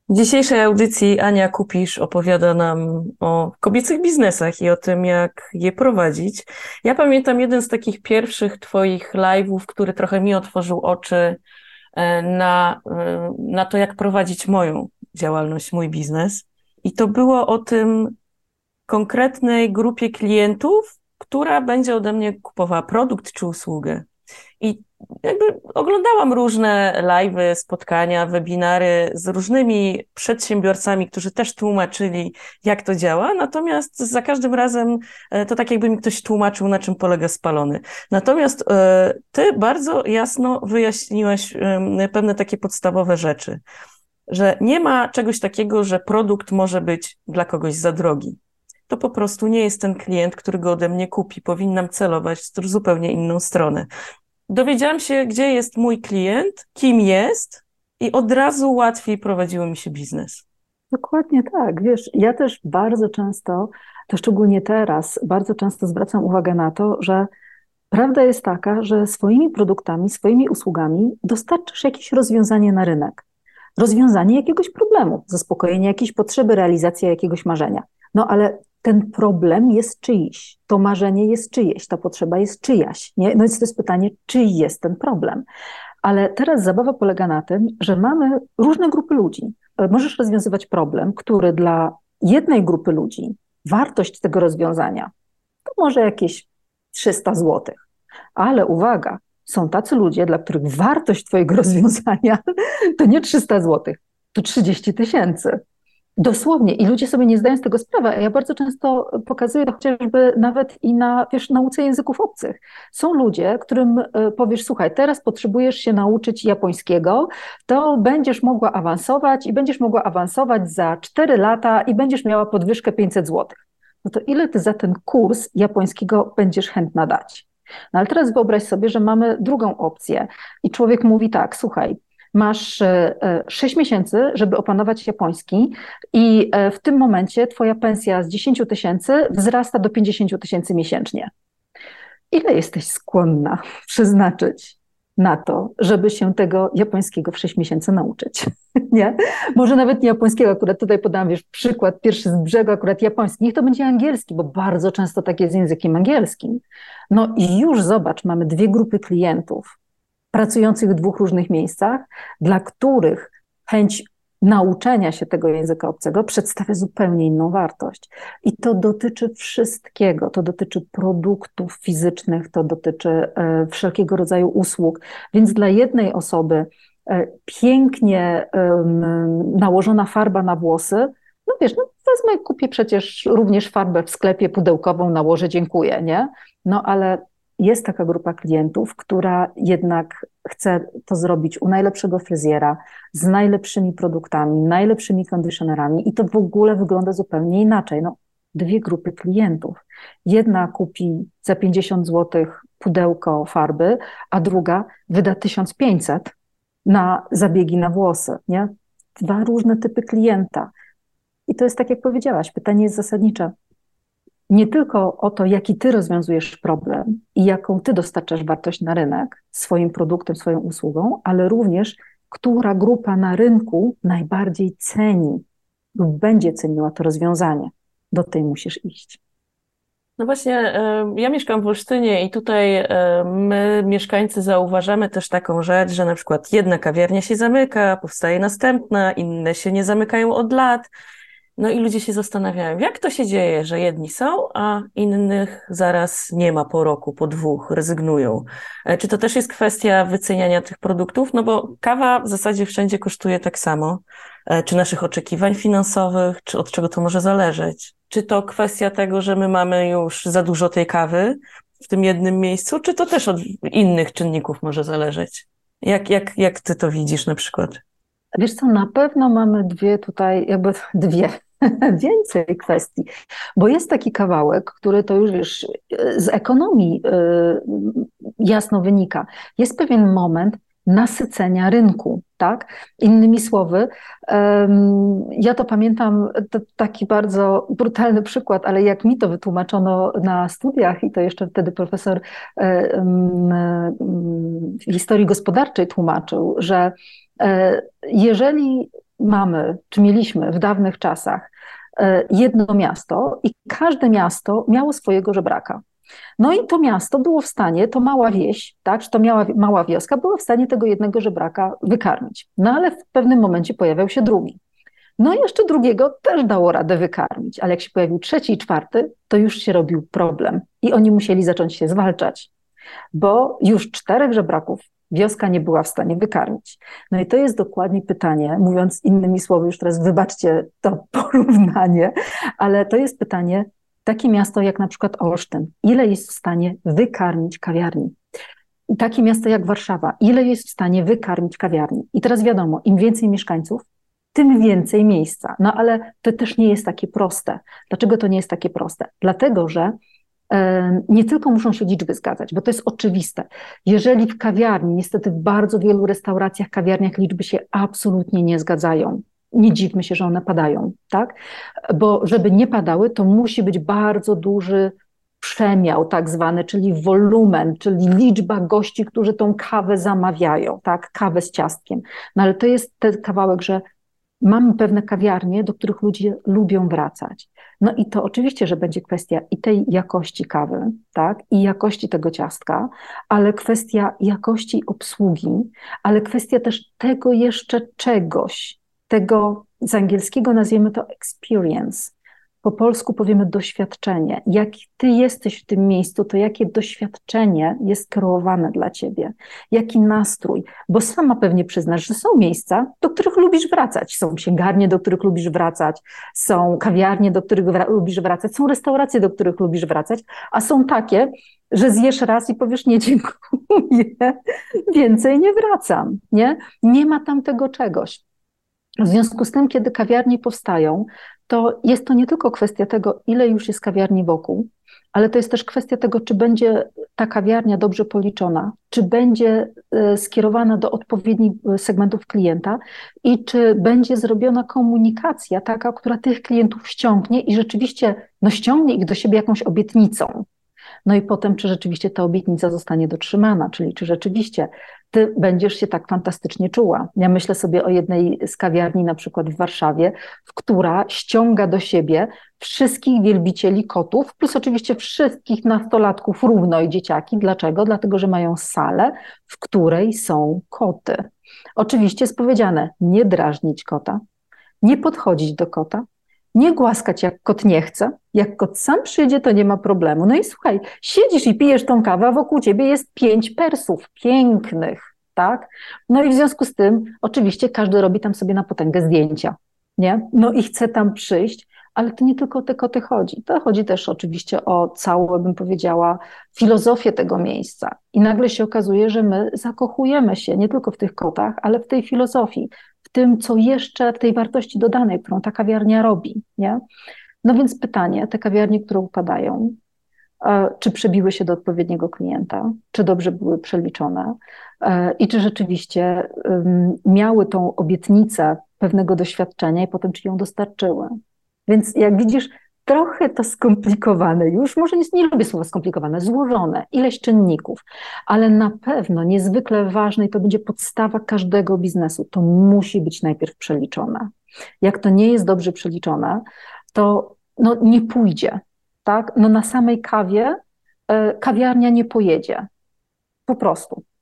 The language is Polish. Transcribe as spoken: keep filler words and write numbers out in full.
W dzisiejszej audycji Ania Kupisz opowiada nam o kobiecych biznesach i o tym, jak je prowadzić. Ja pamiętam jeden z takich pierwszych twoich live'ów, który trochę mi otworzył oczy e, na, e, na to, jak prowadzić moją działalność, mój biznes. I to było o tym konkretnej grupie klientów, która będzie ode mnie kupowała produkt czy usługę. I jakby oglądałam różne live'y, spotkania, webinary z różnymi przedsiębiorcami, którzy też tłumaczyli, jak to działa, natomiast za każdym razem e, to tak jakby mi ktoś tłumaczył, na czym polega spalony. Natomiast e, ty bardzo jasno wyjaśniłaś e, pewne takie podstawowe rzeczy, że nie ma czegoś takiego, że produkt może być dla kogoś za drogi. To po prostu nie jest ten klient, który go ode mnie kupi. Powinnam celować w zupełnie inną stronę. Dowiedziałam się, gdzie jest mój klient, kim jest i od razu łatwiej prowadziło mi się biznes. Dokładnie tak. Wiesz, ja też bardzo często, to szczególnie teraz, bardzo często zwracam uwagę na to, że prawda jest taka, że swoimi produktami, swoimi usługami dostarczysz jakieś rozwiązanie na rynek. Rozwiązanie jakiegoś problemu, zaspokojenie jakiejś potrzeby, realizacja jakiegoś marzenia. No ale ten problem jest czyjś, to marzenie jest czyjeś, ta potrzeba jest czyjaś. Nie? No więc to jest pytanie, czyj jest ten problem. Ale teraz zabawa polega na tym, że mamy różne grupy ludzi. Możesz rozwiązywać problem, który dla jednej grupy ludzi, wartość tego rozwiązania to może jakieś trzysta złotych. Ale uwaga, są tacy ludzie, dla których wartość twojego rozwiązania to nie trzysta złotych, to trzydzieści tysięcy. Dosłownie. I ludzie sobie nie zdają z tego sprawy. Ja bardzo często pokazuję to chociażby nawet i na, wiesz, nauce języków obcych. Są ludzie, którym powiesz, słuchaj, teraz potrzebujesz się nauczyć japońskiego, to będziesz mogła awansować i będziesz mogła awansować za cztery lata i będziesz miała podwyżkę pięćset złotych. No to ile ty za ten kurs japońskiego będziesz chętna dać? No ale teraz wyobraź sobie, że mamy drugą opcję i człowiek mówi tak, słuchaj, masz sześć miesięcy, żeby opanować japoński i w tym momencie twoja pensja z dziesięć tysięcy wzrasta do pięćdziesiąt tysięcy miesięcznie. Ile jesteś skłonna przeznaczyć na to, żeby się tego japońskiego w sześć miesięcy nauczyć? Nie? Może nawet nie japońskiego, akurat tutaj podam, wiesz, przykład pierwszy z brzegu, akurat japoński. Niech to będzie angielski, bo bardzo często tak jest z językiem angielskim. No i już zobacz, mamy dwie grupy klientów pracujących w dwóch różnych miejscach, dla których chęć nauczenia się tego języka obcego przedstawia zupełnie inną wartość. I to dotyczy wszystkiego. To dotyczy produktów fizycznych, to dotyczy e, wszelkiego rodzaju usług. Więc dla jednej osoby e, pięknie e, nałożona farba na włosy, no wiesz, no wezmę, kupię przecież również farbę w sklepie pudełkową, nałożę, dziękuję, nie? No ale jest taka grupa klientów, która jednak chce to zrobić u najlepszego fryzjera, z najlepszymi produktami, najlepszymi kondycjonerami i to w ogóle wygląda zupełnie inaczej. No, dwie grupy klientów. Jedna kupi za pięćdziesiąt złotych pudełko farby, a druga wyda tysiąc pięćset na zabiegi na włosy. Nie? Dwa różne typy klienta. I to jest tak, jak powiedziałaś, pytanie jest zasadnicze. Nie tylko o to, jaki ty rozwiązujesz problem i jaką ty dostarczasz wartość na rynek swoim produktem, swoją usługą, ale również, która grupa na rynku najbardziej ceni lub będzie ceniła to rozwiązanie. Do tej musisz iść. No właśnie, e, ja mieszkam w Olsztynie i tutaj e, my, mieszkańcy, zauważamy też taką rzecz, że na przykład jedna kawiarnia się zamyka, powstaje następna, inne się nie zamykają od lat. No i ludzie się zastanawiają, jak to się dzieje, że jedni są, a innych zaraz nie ma po roku, po dwóch, rezygnują. E, Czy to też jest kwestia wyceniania tych produktów? No bo kawa w zasadzie wszędzie kosztuje tak samo. E, Czy naszych oczekiwań finansowych, czy od czego to może zależeć? Czy to kwestia tego, że my mamy już za dużo tej kawy w tym jednym miejscu, czy to też od innych czynników może zależeć? Jak, jak, jak ty to widzisz na przykład? Wiesz co, na pewno mamy dwie tutaj, jakby dwie, więcej kwestii, bo jest taki kawałek, który to już wiesz, z ekonomii y, jasno wynika. Jest pewien moment nasycenia rynku, tak? Innymi słowy, ym, ja to pamiętam, to taki bardzo brutalny przykład, ale jak mi to wytłumaczono na studiach i to jeszcze wtedy profesor y, y, y, historii gospodarczej tłumaczył, że jeżeli mamy, czy mieliśmy w dawnych czasach jedno miasto i każde miasto miało swojego żebraka. No i to miasto było w stanie, to mała wieś, tak, czy to miała, mała wioska, była w stanie tego jednego żebraka wykarmić. No ale w pewnym momencie pojawiał się drugi. No i jeszcze drugiego też dało radę wykarmić, ale jak się pojawił trzeci i czwarty, to już się robił problem i oni musieli zacząć się zwalczać, bo już czterech żebraków wioska nie była w stanie wykarmić. No i to jest dokładnie pytanie, mówiąc innymi słowy, już teraz wybaczcie to porównanie, ale to jest pytanie, takie miasto jak na przykład Olsztyn, ile jest w stanie wykarmić kawiarni? I takie miasto jak Warszawa, ile jest w stanie wykarmić kawiarni? I teraz wiadomo, im więcej mieszkańców, tym więcej miejsca. No ale to też nie jest takie proste. Dlaczego to nie jest takie proste? Dlatego, że e, nie tylko muszą się liczby zgadzać, bo to jest oczywiste. Jeżeli w kawiarni, niestety w bardzo wielu restauracjach, kawiarniach liczby się absolutnie nie zgadzają. Nie dziwmy się, że one padają, tak? Bo żeby nie padały, to musi być bardzo duży przemiał tak zwany, czyli wolumen, czyli liczba gości, którzy tą kawę zamawiają, tak? Kawę z ciastkiem. No ale to jest ten kawałek, że mamy pewne kawiarnie, do których ludzie lubią wracać. No i to oczywiście, że będzie kwestia i tej jakości kawy, tak, i jakości tego ciastka, ale kwestia jakości obsługi, ale kwestia też tego jeszcze czegoś, tego z angielskiego nazwiemy to experience, po polsku powiemy doświadczenie. Jak ty jesteś w tym miejscu, to jakie doświadczenie jest kreowane dla ciebie, jaki nastrój, bo sama pewnie przyznasz, że są miejsca, do których lubisz wracać, są księgarnie, do których lubisz wracać, są kawiarnie, do których wra- lubisz wracać, są restauracje, do których lubisz wracać, a są takie, że zjesz raz i powiesz nie dziękuję, więcej nie wracam, nie? Nie ma tam tego czegoś. W związku z tym, kiedy kawiarnie powstają, to jest to nie tylko kwestia tego, ile już jest kawiarni wokół, ale to jest też kwestia tego, czy będzie ta kawiarnia dobrze policzona, czy będzie skierowana do odpowiednich segmentów klienta i czy będzie zrobiona komunikacja taka, która tych klientów ściągnie i rzeczywiście no, ściągnie ich do siebie jakąś obietnicą. No i potem, czy rzeczywiście ta obietnica zostanie dotrzymana, czyli czy rzeczywiście ty będziesz się tak fantastycznie czuła. Ja myślę sobie o jednej z kawiarni, na przykład w Warszawie, która ściąga do siebie wszystkich wielbicieli kotów, plus oczywiście wszystkich nastolatków równo i dzieciaki. Dlaczego? Dlatego, że mają salę, w której są koty. Oczywiście jest powiedziane, nie drażnić kota, nie podchodzić do kota, nie głaskać jak kot nie chce. Jak kot sam przyjdzie, to nie ma problemu. No i słuchaj, siedzisz i pijesz tą kawę, a wokół ciebie jest pięć persów pięknych, tak? No i w związku z tym oczywiście każdy robi tam sobie na potęgę zdjęcia, nie? No i chce tam przyjść, ale to nie tylko o te koty chodzi. To chodzi też oczywiście o całą, bym powiedziała, filozofię tego miejsca. I nagle się okazuje, że my zakochujemy się nie tylko w tych kotach, ale w tej filozofii, w tym, co jeszcze, w tej wartości dodanej, którą ta kawiarnia robi, nie? No więc pytanie, te kawiarnie, które upadają, czy przebiły się do odpowiedniego klienta, czy dobrze były przeliczone i czy rzeczywiście miały tą obietnicę pewnego doświadczenia i potem czy ją dostarczyły. Więc jak widzisz, trochę to skomplikowane już, może nie, nie lubię słowa skomplikowane, złożone, ileś czynników, ale na pewno niezwykle ważne i to będzie podstawa każdego biznesu, to musi być najpierw przeliczone. Jak to nie jest dobrze przeliczone, to no, nie pójdzie, tak? No na samej kawie y, kawiarnia nie pojedzie, po prostu.